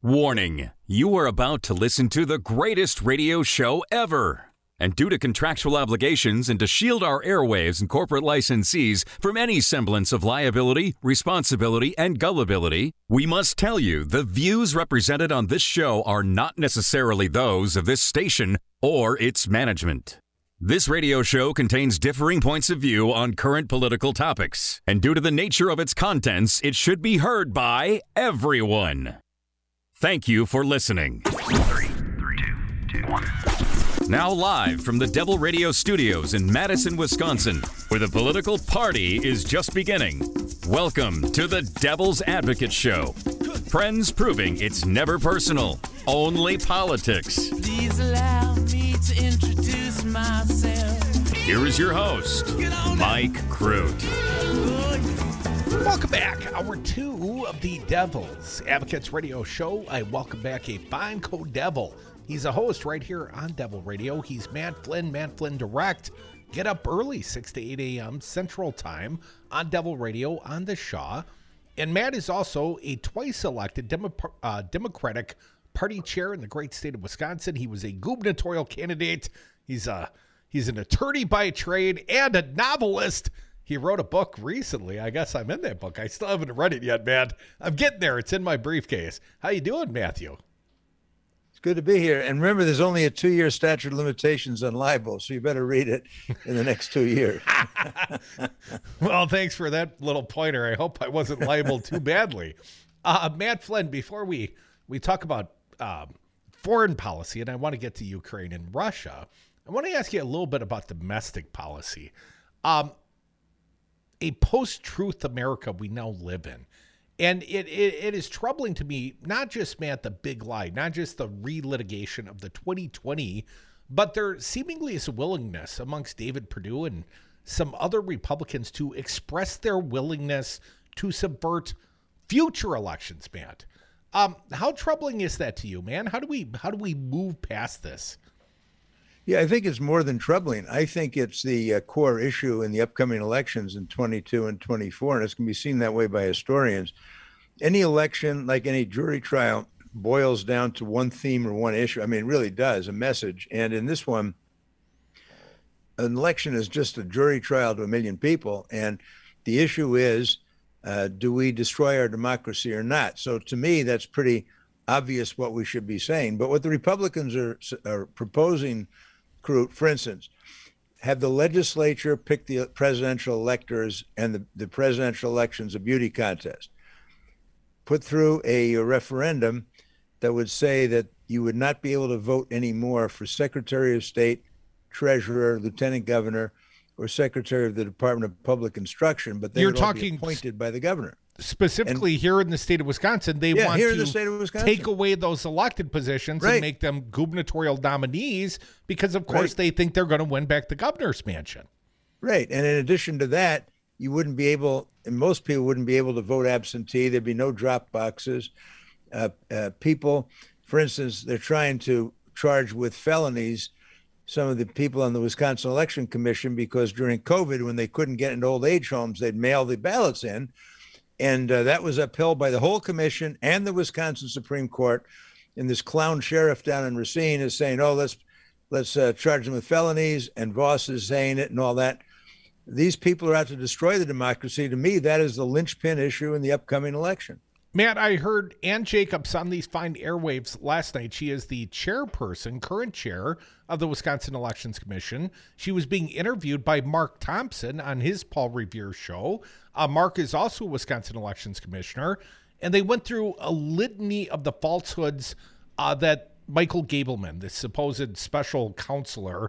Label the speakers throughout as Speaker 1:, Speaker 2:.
Speaker 1: Warning, you are about to listen to the greatest radio show ever. And due to contractual obligations and to shield our airwaves and corporate licensees from any semblance of liability, responsibility, and gullibility, we must tell you the views represented on this show are not necessarily those of this station or its management. This radio show contains differing points of view on current political topics, and due to the nature of its contents, it should be heard by everyone. Thank you for listening.
Speaker 2: 3, 2, 1.
Speaker 1: Now live from the Devil Radio Studios in Madison, Wisconsin, where the political party is just beginning. Welcome to the Devil's Advocate Show. Friends proving it's never personal, only politics.
Speaker 3: Please allow me to introduce myself.
Speaker 1: Here is your host, Mike Crute.
Speaker 4: Welcome back. Hour 2 of the Devil's Advocates Radio Show. I welcome back a fine co-devil. He's a host right here on Devil Radio. He's Matt Flynn Direct. Get up early, 6 to 8 a.m. Central Time on Devil Radio on the Shaw. And Matt is also a twice-elected Democratic Party chair in the great state of Wisconsin. He was a gubernatorial candidate. He's an attorney by trade and a novelist. He wrote a book recently. I guess I'm in that book. I still haven't read it yet, man. I'm getting there. It's in my briefcase. How you doing, Matthew?
Speaker 5: It's good to be here. And remember, there's only a 2-year statute of limitations on libel, so you better read it in the next 2 years.
Speaker 4: Well, thanks for that little pointer. I hope I wasn't libeled too badly. Matt Flynn, before we talk about foreign policy, and I want to get to Ukraine and Russia, I want to ask you a little bit about domestic policy. A post-truth America we now live in. And it is troubling to me, not just, Matt, the big lie, not just the relitigation of the 2020, but there seemingly is a willingness amongst David Perdue and some other Republicans to express their willingness to subvert future elections, Matt. How troubling is that to you, man? How do we move past this?
Speaker 5: Yeah, I think it's more than troubling. I think it's the core issue in the upcoming elections in 22 and 24, and it's going to be seen that way by historians. Any election, like any jury trial, boils down to one theme or one issue. I mean, it really does, a message. And in this one, an election is just a jury trial to a million people, and the issue is, do we destroy our democracy or not? So to me, that's pretty obvious what we should be saying. But what the Republicans are proposing, for instance, have the legislature pick the presidential electors and the presidential elections a beauty contest. Put through a referendum that would say that you would not be able to vote anymore for Secretary of State, Treasurer, Lieutenant Governor, or Secretary of the Department of Public Instruction, but they would all be appointed by the governor.
Speaker 4: Specifically here in the state of Wisconsin, they want to take away those elected positions and make them gubernatorial nominees because, of course, they think they're going to win back the governor's mansion.
Speaker 5: Right. And in addition to that, you wouldn't be able, and most people wouldn't be able to vote absentee. There'd be no drop boxes. People, for instance, they're trying to charge with felonies some of the people on the Wisconsin Election Commission because during COVID, when they couldn't get into old age homes, they'd mail the ballots in. And that was upheld by the whole commission and the Wisconsin Supreme Court. And this clown sheriff down in Racine is saying, "Oh, let's charge them with felonies," and Voss is saying it and all that. These people are out to destroy the democracy. To me, that is the linchpin issue in the upcoming election.
Speaker 4: Matt, I heard Ann Jacobs on these fine airwaves last night. She is the chairperson, current chair of the Wisconsin Elections Commission. She was being interviewed by Mark Thompson on his Paul Revere show. Mark is also a Wisconsin Elections Commissioner. And they went through a litany of the falsehoods that Michael Gableman, the supposed special counselor,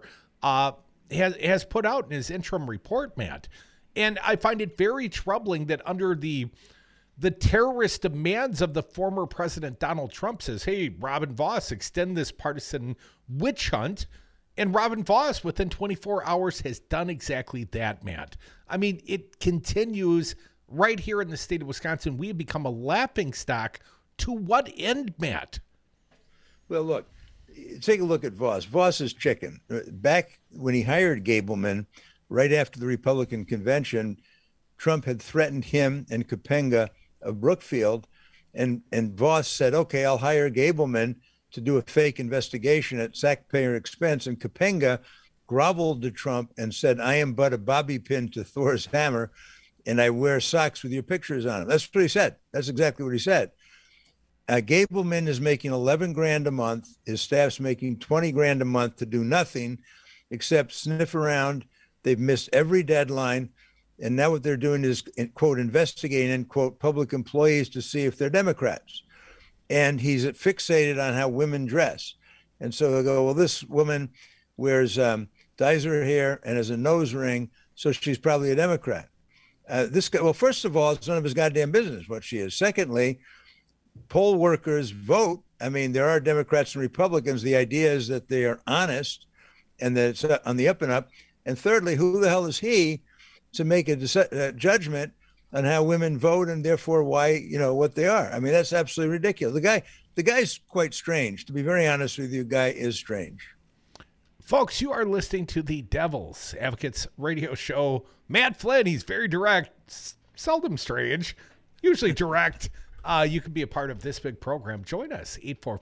Speaker 4: has put out in his interim report, Matt. And I find it very troubling that under the terrorist demands of the former President Donald Trump says, "Hey, Robin Voss, extend this partisan witch hunt." And Robin Voss, within 24 hours, has done exactly that, Matt. I mean, it continues right here in the state of Wisconsin. We have become a laughingstock. To what end, Matt?
Speaker 5: Well, look, take a look at Voss. Voss is chicken. Back when he hired Gableman, right after the Republican convention, Trump had threatened him and Kapenga of Brookfield And Voss said, okay, I'll hire Gableman to do a fake investigation at taxpayer expense. And Kapenga groveled to Trump and said, I am but a bobby pin to Thor's hammer, and I wear socks with your pictures on them. That's what he said. That's exactly what he said. Gableman is making 11 grand a month. His staff's making 20 grand a month to do nothing except sniff around. They've missed every deadline. And now what they're doing is, quote, investigating, end quote, public employees to see if they're Democrats. And he's fixated on how women dress. And so they'll go, well, this woman wears, dyes her hair and has a nose ring, so she's probably a Democrat. This guy, well, first of all, it's none of his goddamn business what she is. Secondly, poll workers vote. I mean, there are Democrats and Republicans. The idea is that they are honest and that it's on the up and up. And thirdly, who the hell is he to make a judgment on how women vote and therefore why, what they are? I mean, that's absolutely ridiculous. The guy's quite strange. To be very honest with you, guy is strange.
Speaker 4: Folks, you are listening to the Devil's Advocates radio show. Matt Flynn, he's very direct, seldom strange, usually direct. You can be a part of this big program. Join us,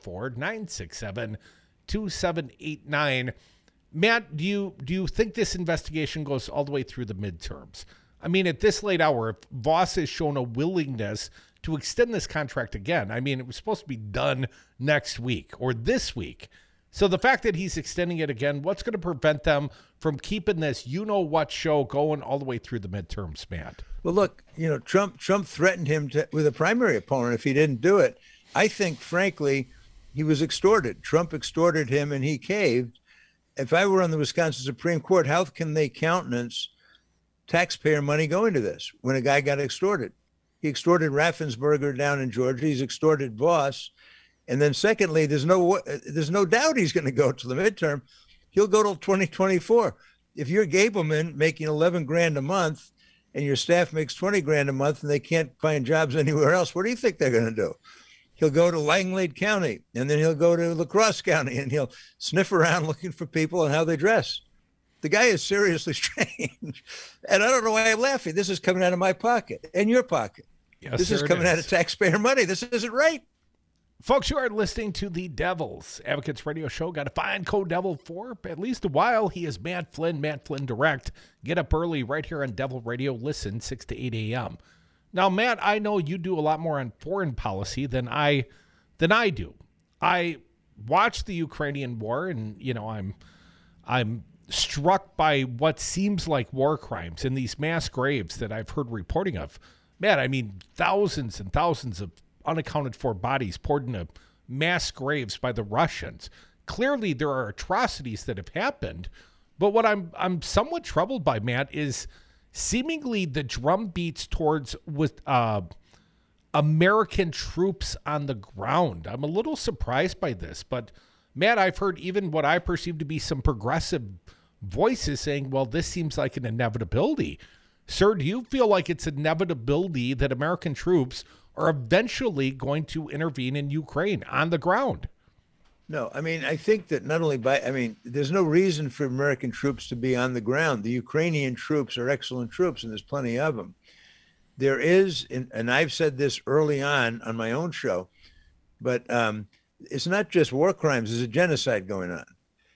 Speaker 4: 844-967-2789. Matt, do you think this investigation goes all the way through the midterms? I mean, at this late hour, if Voss has shown a willingness to extend this contract again, I mean, it was supposed to be done next week or this week. So the fact that he's extending it again, what's going to prevent them from keeping this you-know-what show going all the way through the midterms, Matt?
Speaker 5: Well, look, Trump threatened him with a primary opponent if he didn't do it. I think, frankly, he was extorted. Trump extorted him and he caved. If I were on the Wisconsin Supreme Court, how can they countenance taxpayer money going to this when a guy got extorted? He extorted Raffensperger down in Georgia. He's extorted Voss. And then secondly, there's no doubt he's going to go to the midterm. He'll go till 2024. If you're Gableman making 11 grand a month and your staff makes 20 grand a month and they can't find jobs anywhere else, what do you think they're going to do? He'll go to Langlade County and then he'll go to La Crosse County and he'll sniff around looking for people and how they dress. The guy is seriously strange. And I don't know why I'm laughing. This is coming out of my pocket and your pocket.
Speaker 4: Yes,
Speaker 5: this is coming out of taxpayer money. This isn't right.
Speaker 4: Folks, you are listening to the Devil's Advocates radio show. Got to find Code Devil for at least a while. He is Matt Flynn Direct. Get up early right here on Devil Radio. Listen, 6 to 8 a.m. Now, Matt, I know you do a lot more on foreign policy than I do. I watch the Ukrainian war, and I'm struck by what seems like war crimes and these mass graves that I've heard reporting of. Matt, I mean, thousands and thousands of unaccounted for bodies poured into mass graves by the Russians. Clearly, there are atrocities that have happened, but what I'm somewhat troubled by, Matt, is seemingly the drum beats towards with American troops on the ground. I'm a little surprised by this, but Matt, I've heard even what I perceive to be some progressive voices saying, well, this seems like an inevitability. Sir, do you feel like it's inevitability that American troops are eventually going to intervene in Ukraine on the ground?
Speaker 5: No, I mean, I think that not only there's no reason for American troops to be on the ground. The Ukrainian troops are excellent troops, and there's plenty of them. There is, and I've said this early on my own show, but it's not just war crimes. There's a genocide going on.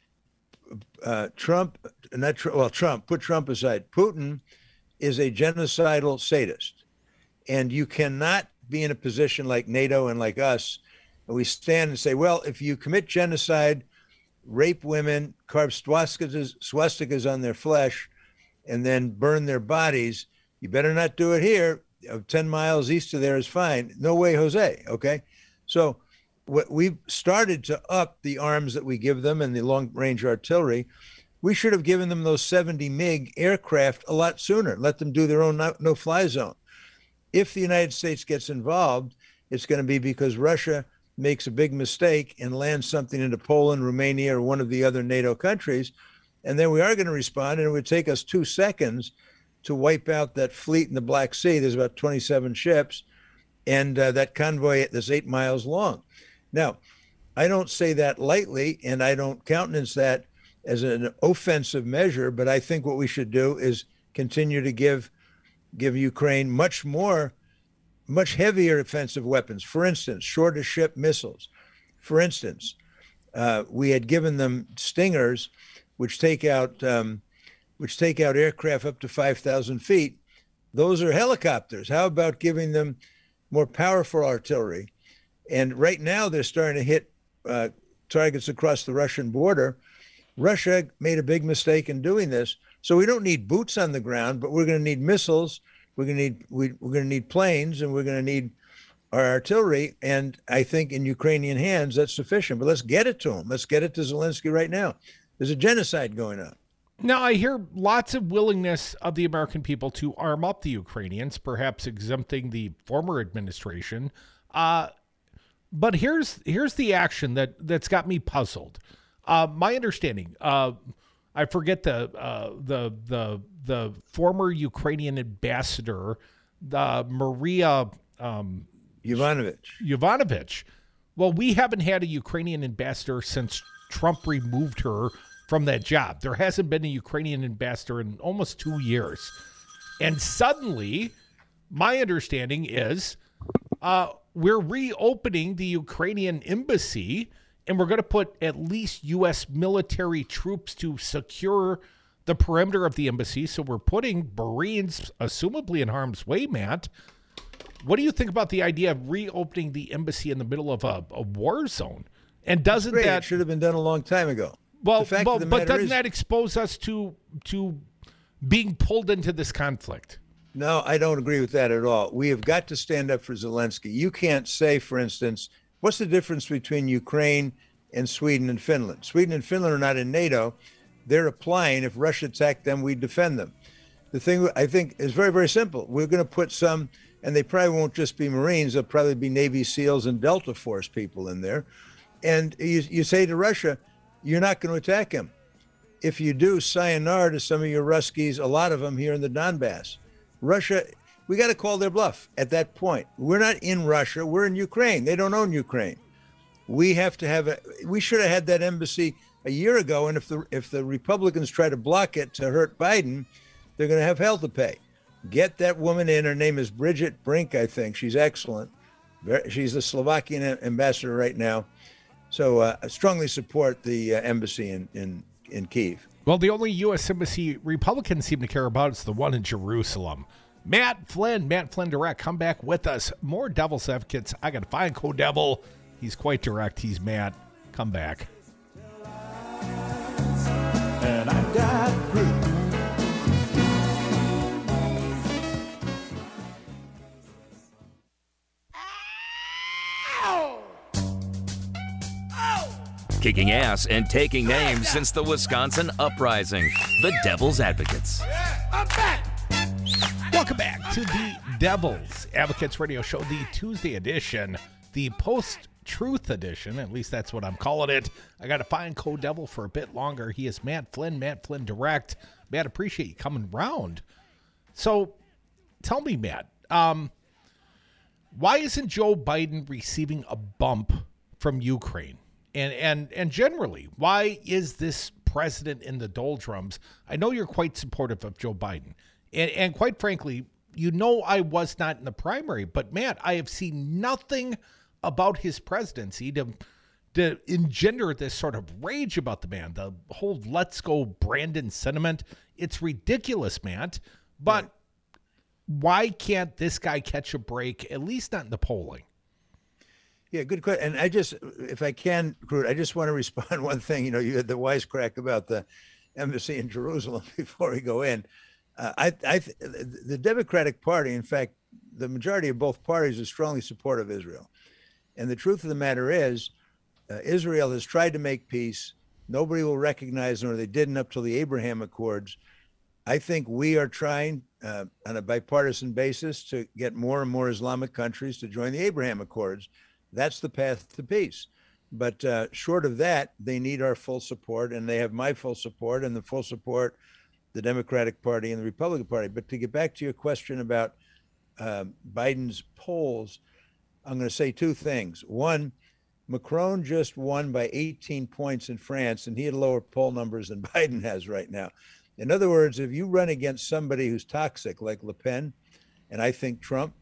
Speaker 5: Trump, put Trump aside. Putin is a genocidal sadist. And you cannot be in a position like NATO and like us, and we stand and say, well, if you commit genocide, rape women, carve swastikas on their flesh, and then burn their bodies, you better not do it here. 10 miles east of there is fine. No way, Jose, okay? So we've started to up the arms that we give them and the long-range artillery. We should have given them those 70 MiG aircraft a lot sooner, let them do their own no-fly zone. If the United States gets involved, it's going to be because Russia makes a big mistake and lands something into Poland, Romania, or one of the other NATO countries. And then we are going to respond, and it would take us 2 seconds to wipe out that fleet in the Black Sea. There's about 27 ships, and that convoy that's 8 miles long. Now, I don't say that lightly, and I don't countenance that as an offensive measure, but I think what we should do is continue to give Ukraine much more much heavier offensive weapons. For instance, shore-to-ship missiles. For instance, we had given them Stingers, which take out aircraft up to 5,000 feet. Those are helicopters. How about giving them more powerful artillery? And right now they're starting to hit targets across the Russian border. Russia made a big mistake in doing this. So we don't need boots on the ground, but we're going to need missiles. We're going to need planes, and we're going to need our artillery. And I think in Ukrainian hands, that's sufficient. But let's get it to them. Let's get it to Zelensky right now. There's a genocide going on.
Speaker 4: Now, I hear lots of willingness of the American people to arm up the Ukrainians, perhaps exempting the former administration. But here's the action that's got me puzzled. My understanding, I forget the former Ukrainian ambassador, Maria Yovanovitch. Well, we haven't had a Ukrainian ambassador since Trump removed her from that job. There hasn't been a Ukrainian ambassador in almost 2 years. And suddenly, my understanding is we're reopening the Ukrainian embassy, and we're going to put at least U.S. military troops to secure the perimeter of the embassy. So we're putting Marines, assumably in harm's way, Matt. What do you think about the idea of reopening the embassy in the middle of a war zone? And doesn't that...
Speaker 5: It should have been done a long time ago.
Speaker 4: Well, but doesn't that expose us to being pulled into this conflict?
Speaker 5: No, I don't agree with that at all. We have got to stand up for Zelensky. You can't say, for instance, what's the difference between Ukraine and Sweden and Finland? Sweden and Finland are not in NATO. They're applying. If Russia attacked them, we defend them. The thing I think is very, very simple. We're going to put some, and they probably won't just be Marines. They'll probably be Navy SEALs and Delta Force people in there. And you say to Russia, you're not going to attack him. If you do, sayonara to some of your Ruskies, a lot of them here in the Donbass. Russia, we got to call their bluff at that point. We're not in Russia. We're in Ukraine. They don't own Ukraine. We have to we should have had that embassy a year ago. And if the Republicans try to block it to hurt Biden, they're going to have hell to pay. Get that woman in. Her name is Bridget Brink, I think. She's excellent. She's the Slovakian ambassador right now. So I strongly support the embassy in Kyiv.
Speaker 4: Well, the only U.S. embassy Republicans seem to care about is the one in Jerusalem. Matt Flynn Direct, come back with us. More Devil's Advocates. I got to find Co-Devil. He's quite direct. He's Matt. Come back.
Speaker 6: And I got proof.
Speaker 1: Kicking ass and taking names since the Wisconsin Uprising. The Devil's Advocates.
Speaker 3: I'm back.
Speaker 4: Welcome back to the Devil's Advocates Radio Show, the Tuesday edition, the post-truth edition. At least that's what I'm calling it. I got to find Co-Devil for a bit longer. He is Matt Flynn Direct. Matt, appreciate you coming round. So tell me, Matt, why isn't Joe Biden receiving a bump from Ukraine? And generally, why is this president in the doldrums? I know you're quite supportive of Joe Biden. And quite frankly, you know I was not in the primary. But, Matt, I have seen nothing about his presidency to engender this sort of rage about the man. The whole let's go Brandon sentiment. It's ridiculous, Matt. But why can't this guy catch a break, at least not in the polling?
Speaker 5: Yeah, good question. And I just, if I can, Crute, I just want to respond one thing. You know, you had the wisecrack about the embassy in Jerusalem before we go in. The Democratic Party, in fact, the majority of both parties are strongly supportive of Israel. And the truth of the matter is, Israel has tried to make peace. Nobody will recognize them, or they didn't up till the Abraham Accords. I think we are trying on a bipartisan basis to get more and more Islamic countries to join the Abraham Accords. That's the path to peace. But short of that, they need our full support, and they have my full support and the full support the Democratic Party and the Republican Party. But to get back to your question about Biden's polls, I'm going to say two things. One, Macron just won by 18 points in France, and he had lower poll numbers than Biden has right now. In other words, if you run against somebody who's toxic like Le Pen, and I think Trump,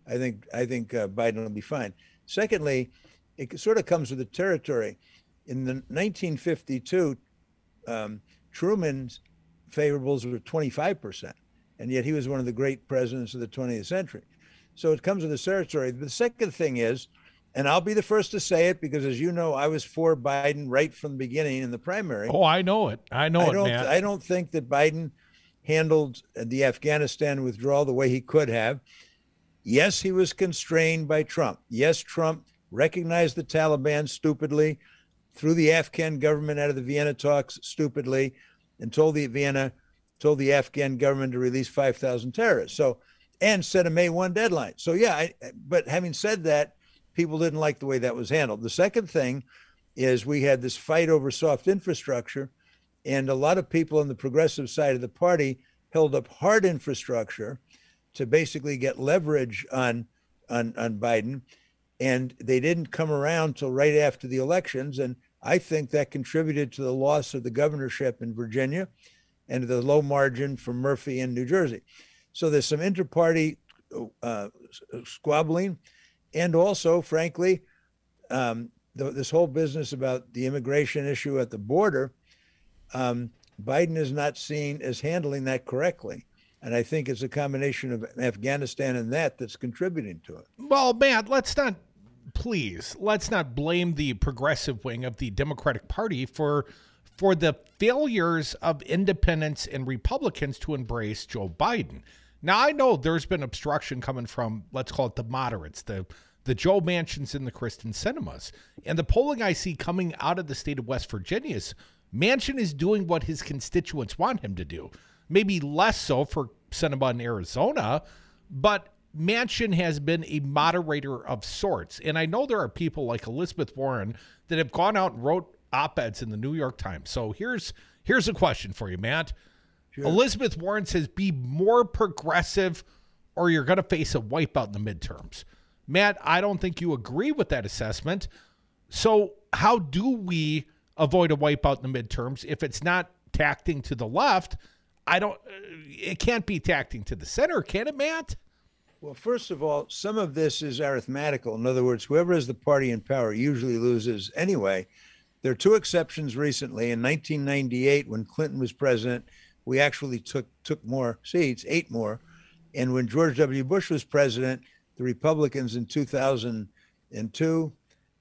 Speaker 5: I think Biden will be fine. Secondly, it sort of comes with the territory. In the 1952, Truman's favorables were 25%, and yet he was one of the great presidents of the 20th century. So it comes with the territory. The second thing is, and I'll be the first to say it because, as you know, I was for Biden right from the beginning in the primary.
Speaker 4: Oh, I know it. I know it, man.
Speaker 5: I don't think that Biden handled the Afghanistan withdrawal the way he could have. Yes, he was constrained by Trump. Yes, Trump recognized the Taliban stupidly, threw the Afghan government out of the Vienna talks stupidly, and told the Afghan government to release 5,000 terrorists. So, and set a May 1 deadline. So yeah, but having said that, people didn't like the way that was handled. The second thing is we had this fight over soft infrastructure, and a lot of people on the progressive side of the party held up hard infrastructure to basically get leverage on Biden, and they didn't come around till right after the elections. And I think that contributed to the loss of the governorship in Virginia and the low margin for Murphy in New Jersey. So there's some inter-party squabbling. And also, frankly, this whole business about the immigration issue at the border, Biden is not seen as handling that correctly. And I think it's a combination of Afghanistan and that's contributing to it.
Speaker 4: Well, Matt, let's not blame the progressive wing of the Democratic Party for the failures of independents and Republicans to embrace Joe Biden. Now, I know there's been obstruction coming from, let's call it the moderates, the Joe Manchins and the Kristen Sinemas. And the polling I see coming out of the state of West Virginia is Manchin is doing what his constituents want him to do. Maybe less so for Sinema in Arizona, but Manchin has been a moderator of sorts. And I know there are people like Elizabeth Warren that have gone out and wrote op-eds in the New York Times. So here's a question for you, Matt. Sure. Elizabeth Warren says, be more progressive or you're going to face a wipeout in the midterms. Matt, I don't think you agree with that assessment. So how do we avoid a wipeout in the midterms if it's not tacting to the left? It can't be tacting to the center, can it, Matt?
Speaker 5: Well, first of all, some of this is arithmetical. In other words, whoever is the party in power usually loses anyway. There are two exceptions recently. In 1998, when Clinton was president, we actually took more seats, 8 more. And when George W. Bush was president, the Republicans in 2002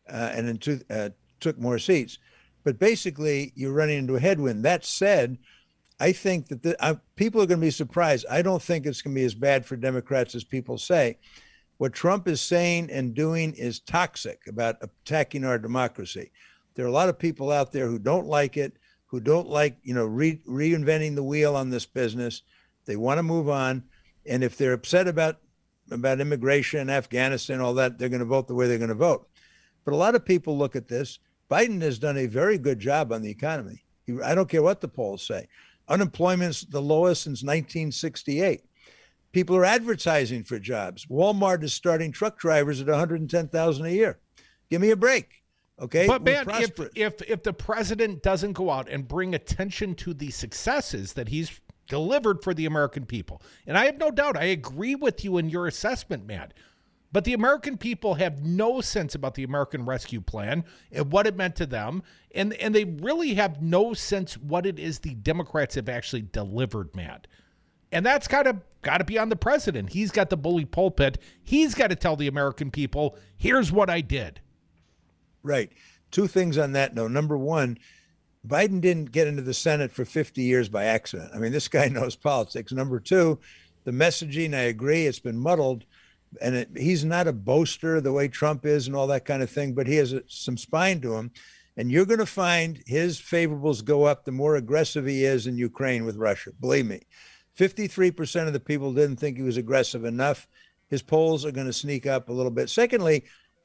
Speaker 5: took more seats. But basically, you're running into a headwind. That said, I think that people are going to be surprised. I don't think it's going to be as bad for Democrats as people say. What Trump is saying and doing is toxic about attacking our democracy. There are a lot of people out there who don't like it, who don't like, reinventing the wheel on this business. They want to move on. And if they're upset about immigration, Afghanistan, all that, they're going to vote the way they're going to vote. But a lot of people look at this. Biden has done a very good job on the economy. I don't care what the polls say. Unemployment's the lowest since 1968. People are advertising for jobs. Walmart is starting truck drivers at $110,000 a year. Give me a break. Okay.
Speaker 4: But man, if the president doesn't go out and bring attention to the successes that he's delivered for the American people, and I have no doubt, I agree with you in your assessment, Matt, but the American people have no sense about the American Rescue Plan and what it meant to them, and they really have no sense what it is the Democrats have actually delivered, Matt. And that's got to be on the president. He's got the bully pulpit. He's got to tell the American people, here's what I did.
Speaker 5: Right. Two things on that note. Number one, Biden didn't get into the Senate for 50 years by accident. I mean, this guy knows politics. Number two, the messaging, I agree, it's been muddled. And he's not a boaster the way Trump is and all that kind of thing, but he has some spine to him. And you're going to find his favorables go up the more aggressive he is in Ukraine with Russia. Believe me, 53% of the people didn't think he was aggressive enough. His polls are going to sneak up a little bit. Secondly,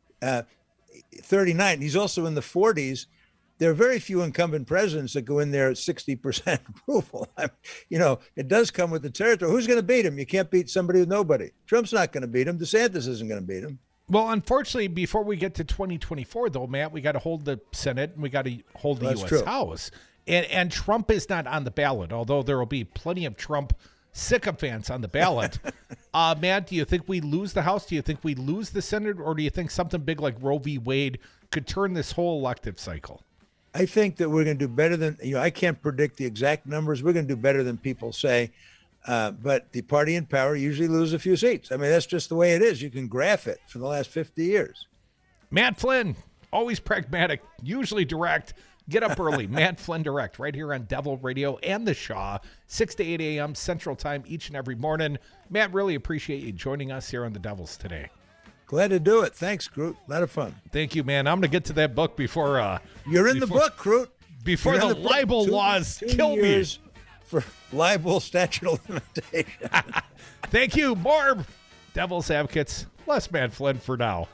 Speaker 5: 39, he's also in the 40s. There are very few incumbent presidents that go in there at 60% approval. It does come with the territory. Who's going to beat him? You can't beat somebody with nobody. Trump's not going to beat him. DeSantis isn't going to beat him.
Speaker 4: Well, unfortunately, before we get to 2024, though, Matt, we got to hold the Senate and we got to hold the U.S. House. And Trump is not on the ballot, although there will be plenty of Trump sycophants on the ballot. Matt, do you think we lose the House? Do you think we lose the Senate? Or do you think something big like Roe v. Wade could turn this whole elective cycle?
Speaker 5: I think that we're going to do better than, I can't predict the exact numbers. We're going to do better than people say. But the party in power usually loses a few seats. I mean, that's just the way it is. You can graph it for the last 50 years.
Speaker 4: Matt Flynn, always pragmatic, usually direct. Get up early. Matt Flynn Direct, right here on Devil Radio and the Shaw, 6 to 8 a.m. Central Time each and every morning. Matt, really appreciate you joining us here on the Devils today.
Speaker 5: Glad to do it. Thanks, Groot. A lot of fun.
Speaker 4: Thank you, man. I'm going to get to that book before...
Speaker 5: You're in the book, Groot.
Speaker 4: Before the libel laws kill me.
Speaker 5: For libel statute of limitation.
Speaker 4: Thank you. More Devil's Advocates. Less Matt Flynn for now.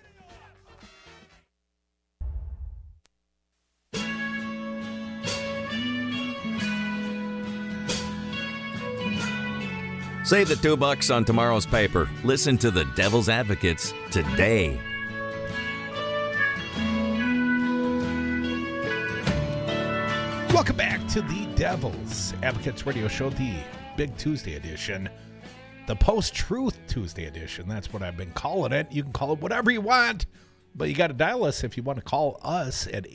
Speaker 1: Save the $2 on tomorrow's paper. Listen to the Devil's Advocates today.
Speaker 4: Welcome back to the Devil's Advocates Radio Show, the Big Tuesday edition, the Post-Truth Tuesday edition. That's what I've been calling it. You can call it whatever you want, but you got to dial us if you want to call us at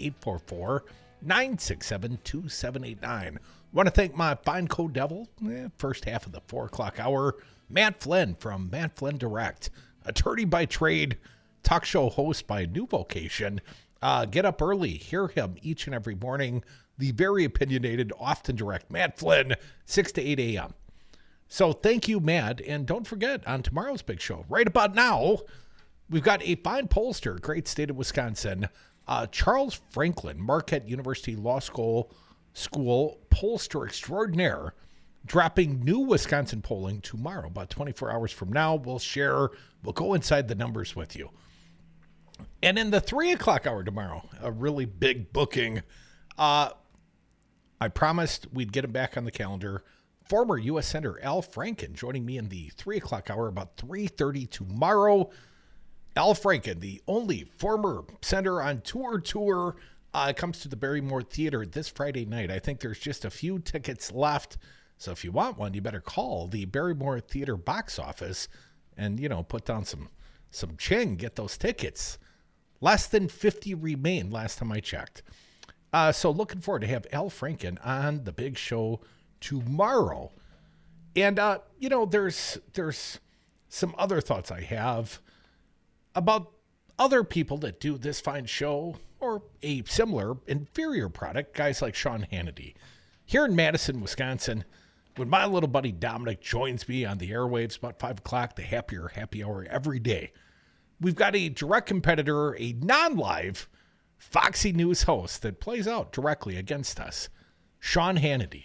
Speaker 4: 844-967-2789. Want to thank my fine co-devil, first half of the 4 o'clock hour, Matt Flynn from Matt Flynn Direct, attorney by trade, talk show host by new vocation. Get up early, hear him each and every morning. The very opinionated, often direct Matt Flynn, 6 to 8 a.m. So thank you, Matt. And don't forget, on tomorrow's big show, right about now, we've got a fine pollster, great state of Wisconsin, Charles Franklin, Marquette University Law School pollster extraordinaire, dropping new Wisconsin polling tomorrow, about 24 hours from now. We'll go inside the numbers with you. And in the 3 o'clock hour tomorrow, a really big booking. I promised we'd get him back on the calendar. Former U.S. Senator Al Franken joining me in the 3 o'clock hour about 3:30 tomorrow. Al Franken, the only former senator on tour, comes to the Barrymore Theater this Friday night. I think there's just a few tickets left. So if you want one, you better call the Barrymore Theater box office and, put down some ching, get those tickets. Less than 50 remain last time I checked. So looking forward to have Al Franken on the big show tomorrow. And, there's some other thoughts I have about other people that do this fine show or a similar inferior product, guys like Sean Hannity. Here in Madison, Wisconsin, when my little buddy Dominic joins me on the airwaves about 5 o'clock, the happier happy hour every day, we've got a direct competitor, a non-live Foxy News host that plays out directly against us, Sean Hannity.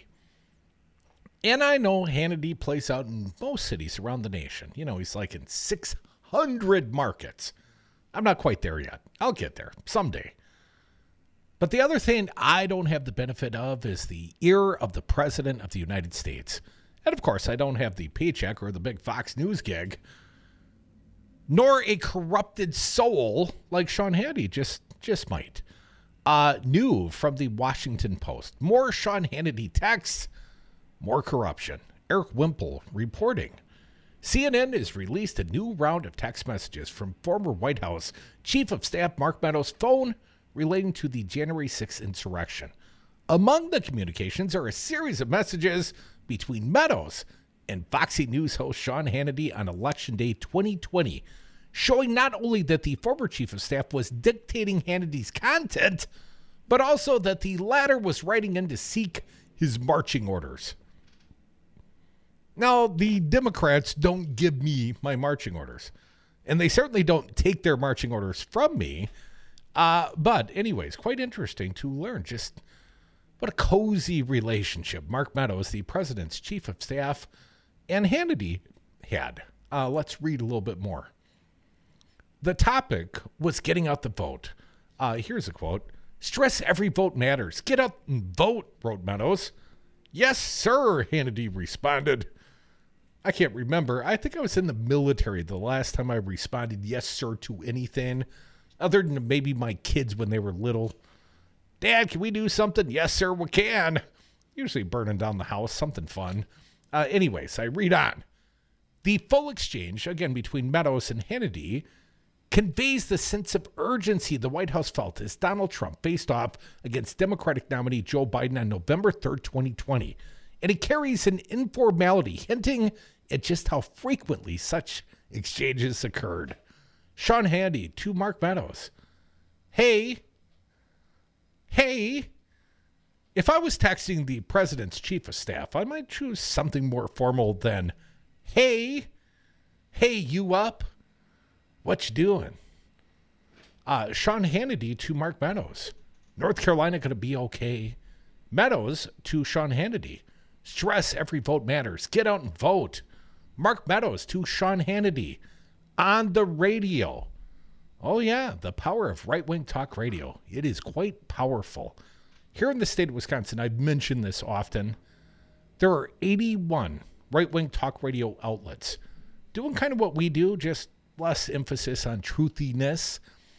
Speaker 4: And I know Hannity plays out in most cities around the nation. He's like in 600 markets. I'm not quite there yet. I'll get there someday. But the other thing I don't have the benefit of is the ear of the President of the United States. And of course, I don't have the paycheck or the big Fox News gig, nor a corrupted soul like Sean Hannity just might. New from the Washington Post. More Sean Hannity texts, more corruption. Eric Wimple reporting. CNN has released a new round of text messages from former White House Chief of Staff Mark Meadows' phone relating to the January 6th insurrection. Among the communications are a series of messages between Meadows and Foxy News host Sean Hannity on Election Day 2020, showing not only that the former Chief of Staff was dictating Hannity's content, but also that the latter was writing in to seek his marching orders. Now, the Democrats don't give me my marching orders, and they certainly don't take their marching orders from me. But anyways, quite interesting to learn just what a cozy relationship Mark Meadows, the president's chief of staff, and Hannity had. Let's read a little bit more. The topic was getting out the vote. Here's a quote. "Stress every vote matters. Get out and vote," wrote Meadows. "Yes, sir," Hannity responded. I can't remember. I think I was in the military the last time I responded yes, sir, to anything, other than maybe my kids when they were little. "Dad, can we do something?" "Yes, sir, we can." Usually burning down the house, something fun. Anyways, I read on. The full exchange, again, between Meadows and Hannity conveys the sense of urgency the White House felt as Donald Trump faced off against Democratic nominee Joe Biden on November 3rd, 2020. And it carries an informality hinting at just how frequently such exchanges occurred. Sean Hannity to Mark Meadows. Hey, if I was texting the president's chief of staff, I might choose something more formal than, hey, you up? What you doing? Sean Hannity to Mark Meadows. North Carolina going to be okay. Meadows to Sean Hannity. Stress every vote matters. Get out and vote. Mark Meadows to Sean Hannity on the radio. Oh, yeah, the power of right-wing talk radio. It is quite powerful. Here in the state of Wisconsin, I've mentioned this often, there are 81 right-wing talk radio outlets doing kind of what we do, just less emphasis on truthiness.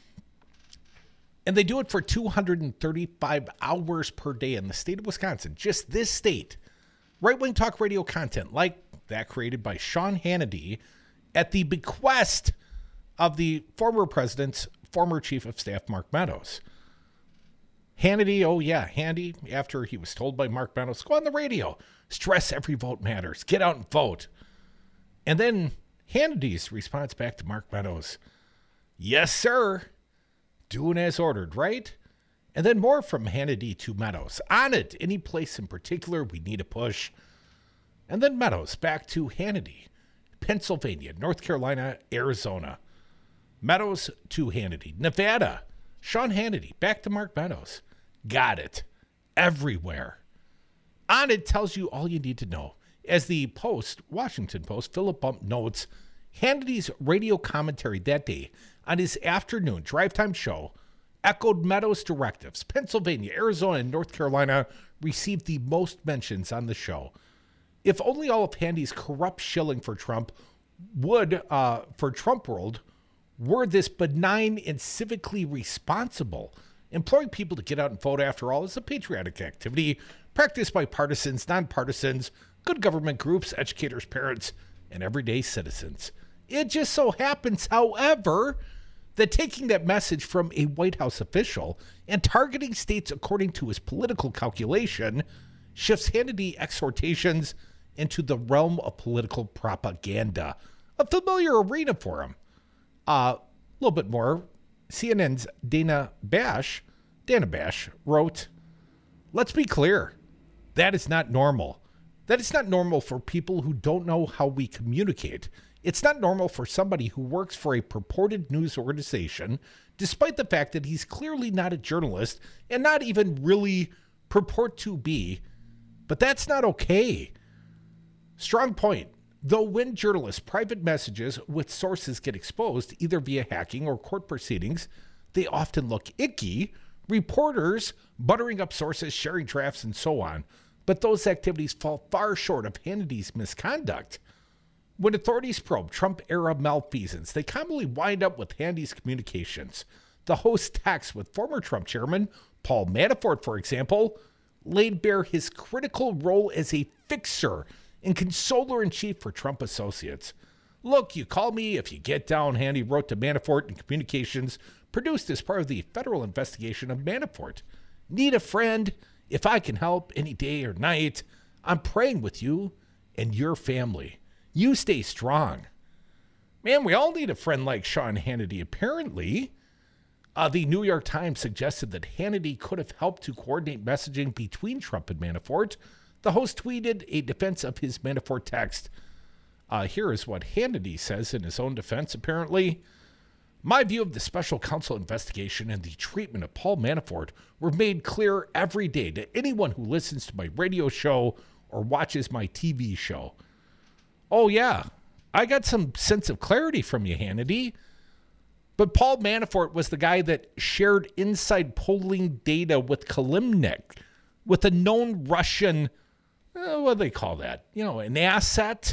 Speaker 4: And they do it for 235 hours per day in the state of Wisconsin, just this state. Right-wing talk radio content like that created by Sean Hannity at the bequest of the former president's former chief of staff, Mark Meadows. Hannity, oh yeah, Hannity, after he was told by Mark Meadows, go on the radio, stress every vote matters, get out and vote. And then Hannity's response back to Mark Meadows, yes, sir, doing as ordered, right? And then more from Hannity to Meadows. On it, any place in particular we need a push. And then Meadows back to Hannity, Pennsylvania, North Carolina, Arizona. Meadows to Hannity, Nevada, Sean Hannity, back to Mark Meadows. Got it. Everywhere. On it tells you all you need to know. As the Washington Post, Philip Bump notes, Hannity's radio commentary that day on his afternoon drive time show echoed Meadows' directives. Pennsylvania, Arizona, and North Carolina received the most mentions on the show. If only all of Hannity's corrupt shilling for Trump for Trump world, were this benign and civically responsible. Employing people to get out and vote, after all, is a patriotic activity practiced by partisans, nonpartisans, good government groups, educators, parents, and everyday citizens. It just so happens, however, that taking that message from a White House official and targeting states according to his political calculation shifts Hannity exhortations into the realm of political propaganda, a familiar arena for him. A little bit more, CNN's Dana Bash wrote, let's be clear, that is not normal. That is not normal for people who don't know how we communicate. It's not normal for somebody who works for a purported news organization, despite the fact that he's clearly not a journalist and not even really purport to be. But that's not okay. Strong point. Though when journalists' private messages with sources get exposed, either via hacking or court proceedings, they often look icky. Reporters buttering up sources, sharing drafts, and so on. But those activities fall far short of Hannity's misconduct. When authorities probe Trump-era malfeasance, they commonly wind up with Hannity's communications. The host texts with former Trump chairman Paul Manafort, for example, laid bare his critical role as a fixer and consoler-in-chief for Trump associates. Look, you call me if you get down, Hannity wrote to Manafort in communications produced as part of the federal investigation of Manafort. Need a friend? If I can help any day or night, I'm praying with you and your family. You stay strong. Man, we all need a friend like Sean Hannity, apparently. The New York Times suggested that Hannity could have helped to coordinate messaging between Trump and Manafort. The host tweeted a defense of his Manafort text. Here is what Hannity says in his own defense, apparently. My view of the special counsel investigation and the treatment of Paul Manafort were made clear every day to anyone who listens to my radio show or watches my TV show. Oh, yeah, I got some sense of clarity from you, Hannity. But Paul Manafort was the guy that shared inside polling data with Kilimnik, with a known Russian, what do they call that? An asset.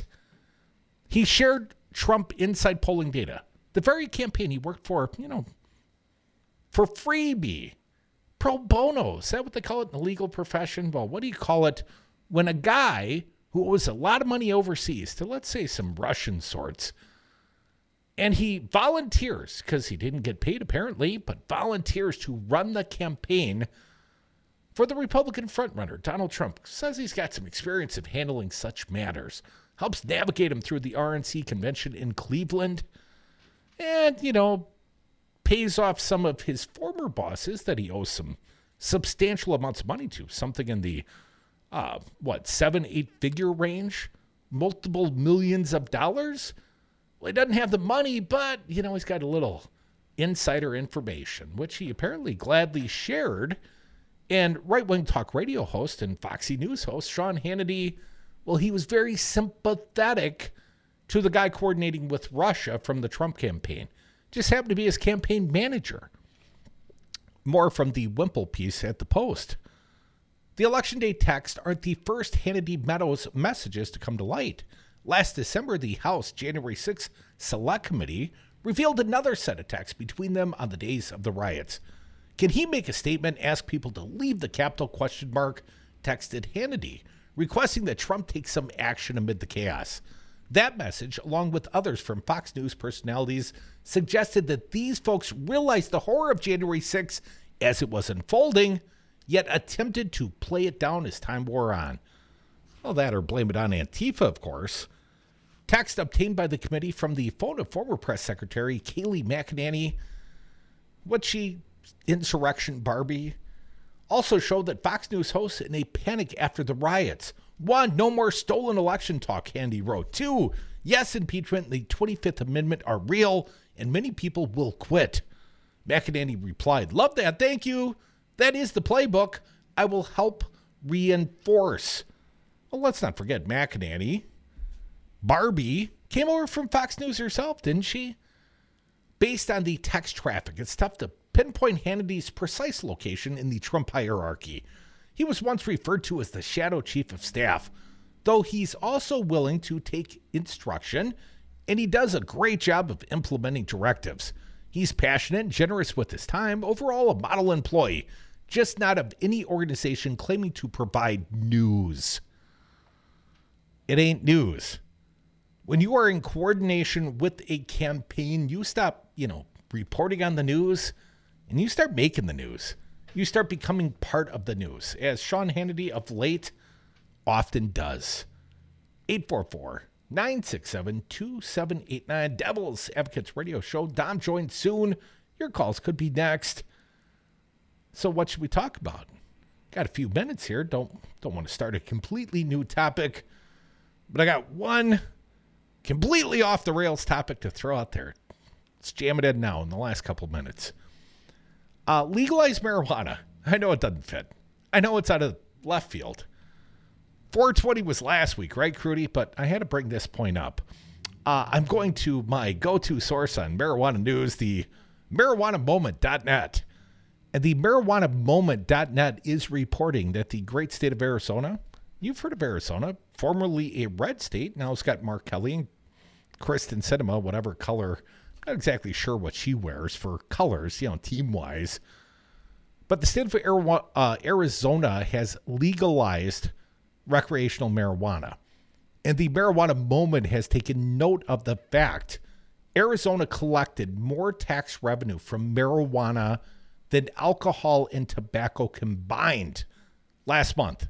Speaker 4: He shared Trump inside polling data. The very campaign he worked for, for freebie, pro bono. Is that what they call it in the legal profession? Well, what do you call it when a guy who owes a lot of money overseas to, let's say, some Russian sorts. And he volunteers, because he didn't get paid apparently, but volunteers to run the campaign for the Republican frontrunner, Donald Trump. Says he's got some experience of handling such matters. Helps navigate him through the RNC convention in Cleveland. And, pays off some of his former bosses that he owes some substantial amounts of money to. Something in the, 7-8 figure range? Multiple millions of dollars? Well, he doesn't have the money, but, he's got a little insider information, which he apparently gladly shared. And right-wing talk radio host and Foxy News host Sean Hannity, well, he was very sympathetic to the guy coordinating with Russia from the Trump campaign. Just happened to be his campaign manager. More from the Wimple piece at the Post. The Election Day texts aren't the first Hannity Meadows messages to come to light. Last December, the House January 6th Select Committee revealed another set of texts between them on the days of the riots. Can he make a statement, ask people to leave the Capitol, ? Texted Hannity, requesting that Trump take some action amid the chaos. That message, along with others from Fox News personalities, suggested that these folks realized the horror of January 6th as it was unfolding, yet attempted to play it down as time wore on. Well, that or blame it on Antifa, of course. Text obtained by the committee from the phone of former press secretary Kayleigh McEnany, insurrection Barbie, also showed that Fox News hosts in a panic after the riots. 1, no more stolen election talk, Hannity wrote. 2, yes, impeachment and the 25th Amendment are real, and many people will quit. McEnany replied, love that, thank you. That is the playbook. I will help reinforce. Well, let's not forget McEnany. Barbie came over from Fox News herself, didn't she? Based on the text traffic, it's tough to pinpoint Hannity's precise location in the Trump hierarchy. He was once referred to as the shadow chief of staff, though he's also willing to take instruction, and he does a great job of implementing directives. He's passionate and generous with his time, overall a model employee, just not of any organization claiming to provide news. It ain't news. When you are in coordination with a campaign, you stop, reporting on the news, and you start making the news. You start becoming part of the news, as Sean Hannity of late often does. 844-967-2789, Devil's Advocates Radio Show. Dom joins soon. Your calls could be next. So what should we talk about? Got a few minutes here. Don't want to start a completely new topic, but I got one completely off the rails topic to throw out there. Let's jam it in now in the last couple minutes. Legalize marijuana. I know it doesn't fit. I know it's out of left field. 420 was last week, right, Crudy? But I had to bring this point up. I'm going to my go-to source on marijuana news, the marijuanamoment.net. And the marijuanamoment.net is reporting that the great state of Arizona, you've heard of Arizona, formerly a red state. Now it's got Mark Kelly and Kristen Sinema, whatever color. Not exactly sure what she wears for colors, team-wise. But the state of Arizona has legalized recreational marijuana. And the Marijuana Moment has taken note of the fact Arizona collected more tax revenue from marijuana than alcohol and tobacco combined last month.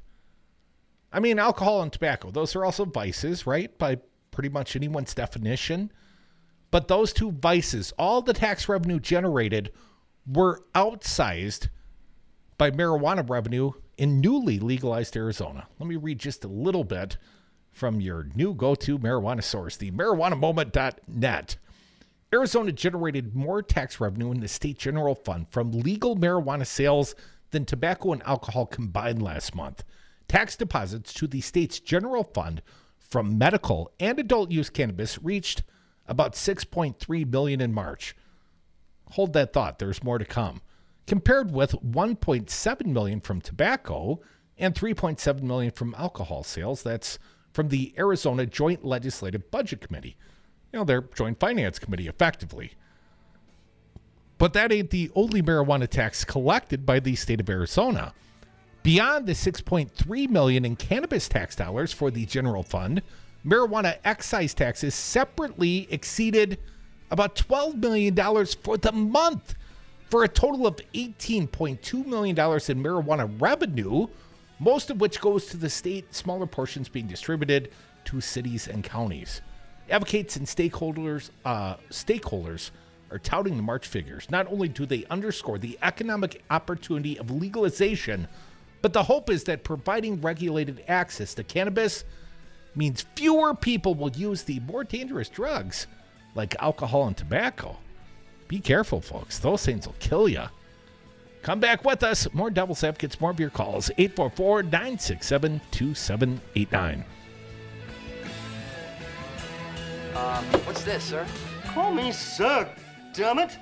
Speaker 4: I mean, alcohol and tobacco, those are also vices, right? By pretty much anyone's definition. But those two vices, all the tax revenue generated, were outsized by marijuana revenue in newly legalized Arizona. Let me read just a little bit from your new go-to marijuana source, the marijuanamoment.net. Arizona generated more tax revenue in the state general fund from legal marijuana sales than tobacco and alcohol combined last month. Tax deposits to the state's general fund from medical and adult use cannabis reached about $6.3 million in March. Hold that thought. There's more to come. Compared with $1.7 million from tobacco and $3.7 million from alcohol sales. That's from the Arizona Joint Legislative Budget Committee. Their Joint Finance Committee, effectively. But that ain't the only marijuana tax collected by the state of Arizona. Beyond the $6.3 million in cannabis tax dollars for the general fund, marijuana excise taxes separately exceeded about $12 million for the month, for a total of $18.2 million in marijuana revenue, most of which goes to the state, smaller portions being distributed to cities and counties. Advocates and stakeholders are touting the March figures. Not only do they underscore the economic opportunity of legalization, but the hope is that providing regulated access to cannabis means fewer people will use the more dangerous drugs like alcohol and tobacco. Be careful, folks. Those things will kill you. Come back with us. More Devil's Advocates, more of your calls. 844-967-2789.
Speaker 7: What's this, sir?
Speaker 8: Call me sir, damn it.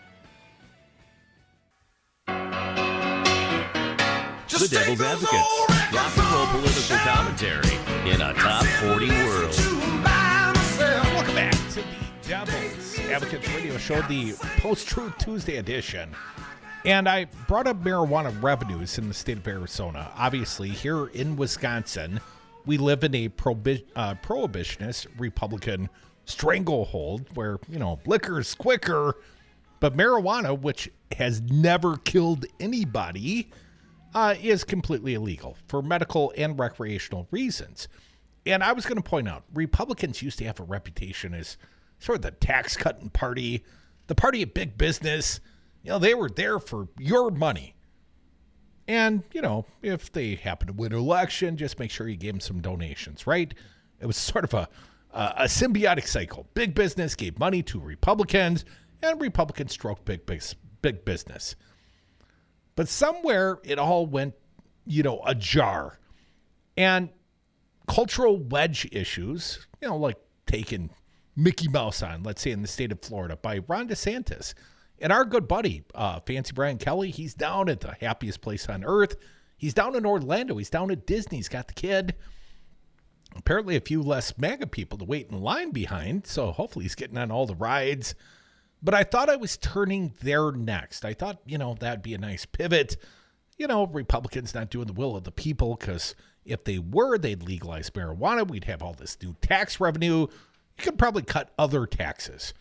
Speaker 1: The Devil's Advocates. Rock and roll political commentary in a top 40 world.
Speaker 4: Welcome back to the Devil's Advocates Radio Show, the Post-Truth Tuesday edition. And I brought up marijuana revenues in the state of Arizona. Obviously, here in Wisconsin, we live in a prohibitionist Republican stranglehold where, liquor's quicker, but marijuana, which has never killed anybody, is completely illegal for medical and recreational reasons. And I was going to point out, Republicans used to have a reputation as sort of the tax-cutting party, the party of big business. They were there for your money. And, if they happen to win an election, just make sure you gave them some donations, right? It was sort of a symbiotic cycle. Big business gave money to Republicans, and Republicans stroked big business. But somewhere it all went, ajar. And cultural wedge issues, like taking Mickey Mouse on, let's say in the state of Florida, by Ron DeSantis. And our good buddy, Fancy Brian Kelly, he's down at the happiest place on earth. He's down in Orlando. He's down at Disney. He's got the kid. Apparently a few less MAGA people to wait in line behind, so hopefully he's getting on all the rides. But I thought I was turning there next. I thought, that'd be a nice pivot. Republicans not doing the will of the people, because if they were, they'd legalize marijuana. We'd have all this new tax revenue. You could probably cut other taxes.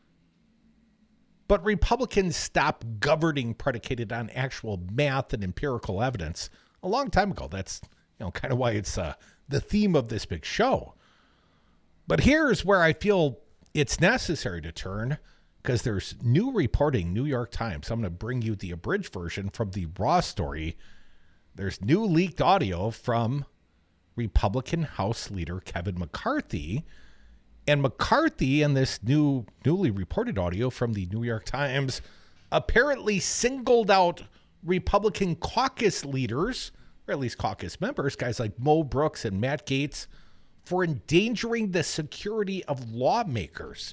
Speaker 4: But Republicans stopped governing predicated on actual math and empirical evidence a long time ago. That's, kind of why it's the theme of this big show. But here's where I feel it's necessary to turn, because there's new reporting, New York Times. I'm going to bring you the abridged version from the raw story. There's new leaked audio from Republican House Leader Kevin McCarthy. And McCarthy, in this newly reported audio from the New York Times, apparently singled out Republican caucus leaders, or at least caucus members, guys like Mo Brooks and Matt Gaetz, for endangering the security of lawmakers.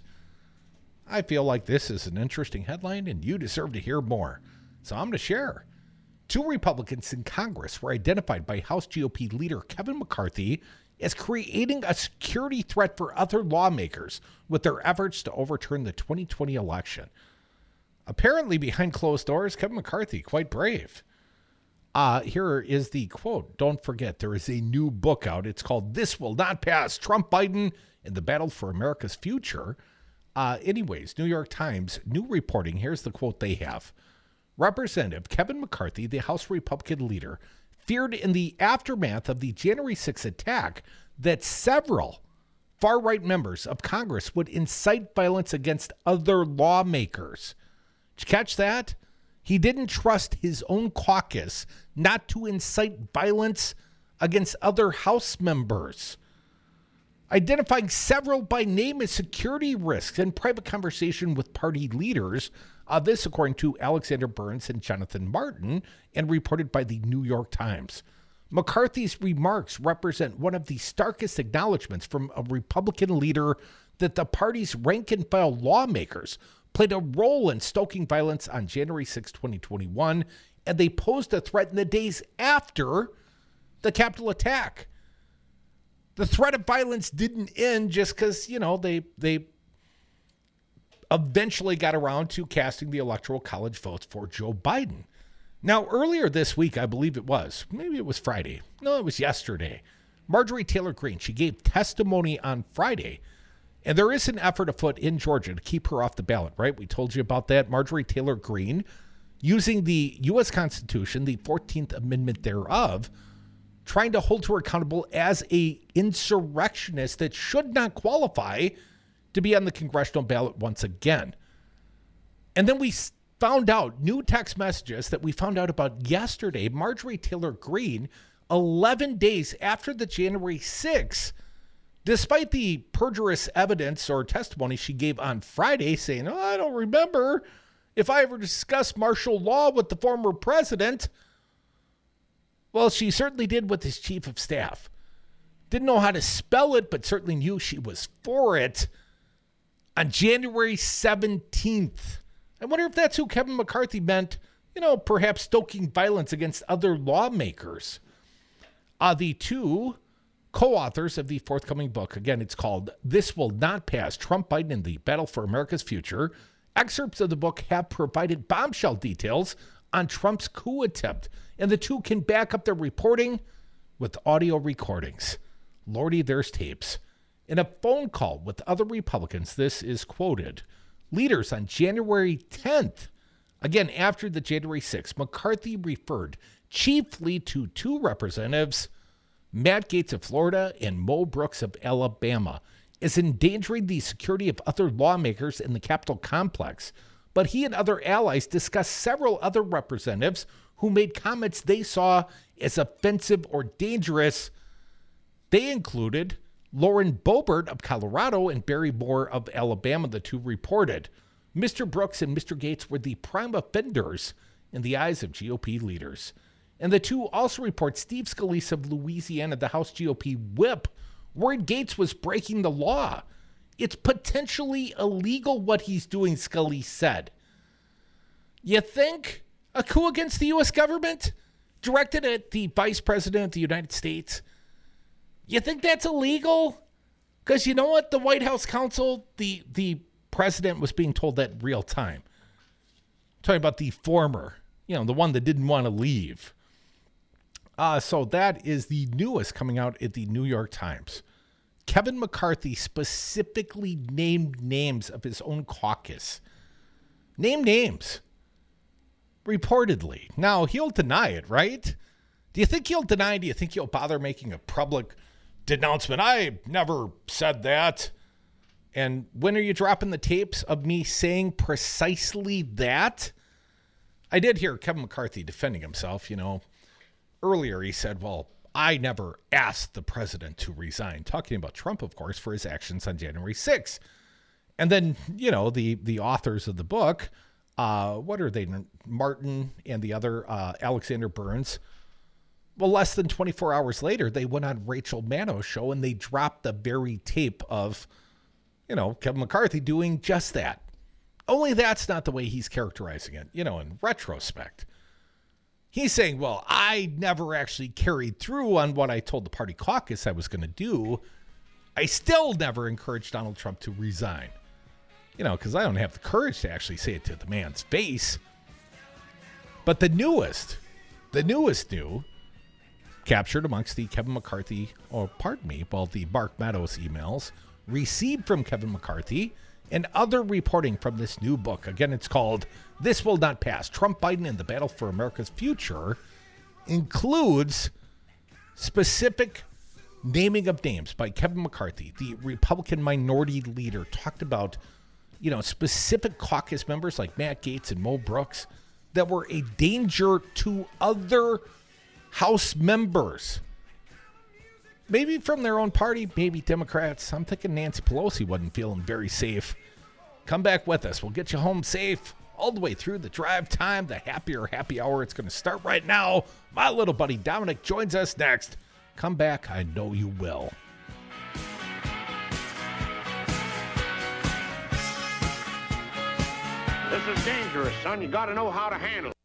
Speaker 4: I feel like this is an interesting headline, and you deserve to hear more. So I'm going to share. 2 Republicans in Congress were identified by House GOP leader Kevin McCarthy as creating a security threat for other lawmakers with their efforts to overturn the 2020 election. Apparently, behind closed doors, Kevin McCarthy, quite brave. Here is the quote. Don't forget, there is a new book out. It's called This Will Not Pass, Trump, Biden, and the Battle for America's Future. Anyways, New York Times, new reporting. Here's the quote they have. Representative Kevin McCarthy, the House Republican leader, feared in the aftermath of the January 6th attack that several far-right members of Congress would incite violence against other lawmakers. Did you catch that? He didn't trust his own caucus not to incite violence against other House members. Identifying several by name as security risks in private conversation with party leaders. This, according to Alexander Burns and Jonathan Martin, and reported by the New York Times. McCarthy's remarks represent one of the starkest acknowledgments from a Republican leader that the party's rank-and-file lawmakers played a role in stoking violence on January 6, 2021, and they posed a threat in the days after the Capitol attack. The threat of violence didn't end just because, they eventually got around to casting the Electoral College votes for Joe Biden. Now, earlier this week, I believe maybe it was Friday. No, it was yesterday. Marjorie Taylor Greene, she gave testimony on Friday. And there is an effort afoot in Georgia to keep her off the ballot, right? We told you about that. Marjorie Taylor Greene, using the U.S. Constitution, the 14th Amendment thereof, trying to hold her accountable as a insurrectionist that should not qualify to be on the congressional ballot once again. And then we found out new text messages that we found out about yesterday. Marjorie Taylor Greene, 11 days after the January 6th, despite the perjurious evidence or testimony she gave on Friday saying, "Oh, I don't remember if I ever discussed martial law with the former president." Well, she certainly did with his chief of staff. Didn't know how to spell it, but certainly knew she was for it. On January 17th. I wonder if that's who Kevin McCarthy meant, perhaps stoking violence against other lawmakers. The two co-authors of the forthcoming book, again, it's called This Will Not Pass, Trump, Biden, and the Battle for America's Future. Excerpts of the book have provided bombshell details on Trump's coup attempt, and the two can back up their reporting with audio recordings. Lordy, there's tapes. In a phone call with other Republicans, this is quoted. Leaders on January 10th, again after the January 6th, McCarthy referred chiefly to two representatives, Matt Gaetz of Florida and Mo Brooks of Alabama, as endangering the security of other lawmakers in the Capitol complex. But he and other allies discussed several other representatives who made comments they saw as offensive or dangerous. They included Lauren Boebert of Colorado and Barry Moore of Alabama, the two reported. Mr. Brooks and Mr. Gaetz were the prime offenders in the eyes of GOP leaders. And the two also report Steve Scalise of Louisiana, the House GOP whip, worried Gaetz was breaking the law. It's potentially illegal what he's doing, Scalise said. You think a coup against the U.S. government directed at the Vice President of the United States, you think that's illegal? Because you know what? The White House counsel, the president was being told that in real time. I'm talking about the former, the one that didn't want to leave. So that is the newest coming out at the New York Times. Kevin McCarthy specifically named names of his own caucus. Named names. Reportedly. Now, he'll deny it, right? Do you think he'll deny? Do you think he'll bother making a public denouncement? I never said that. And when are you dropping the tapes of me saying precisely that? I did hear Kevin McCarthy defending himself, Earlier he said, well, I never asked the president to resign. Talking about Trump, of course, for his actions on January 6th. And then, the authors of the book, what are they? Martin and the other, Alexander Burns. Well, less than 24 hours later, they went on Rachel Maddow's show and they dropped the very tape of, Kevin McCarthy doing just that. Only that's not the way he's characterizing it, in retrospect. He's saying, well, I never actually carried through on what I told the party caucus I was going to do. I still never encouraged Donald Trump to resign. Because I don't have the courage to actually say it to the man's face. But the newest new, captured amongst the Kevin McCarthy, the Mark Meadows emails received from Kevin McCarthy and other reporting from this new book. Again, it's called This Will Not Pass, Trump, Biden, and the Battle for America's Future, includes specific naming of names by Kevin McCarthy, the Republican minority leader, talked about, specific caucus members like Matt Gaetz and Mo Brooks that were a danger to other House members. Maybe from their own party, maybe Democrats. I'm thinking Nancy Pelosi wasn't feeling very safe. Come back with us. We'll get you home safe all the way through the drive time, the happier happy hour. It's going to start right now. My little buddy Dominic joins us next. Come back. I know you will.
Speaker 9: This is dangerous, son. You got to know how to handle it.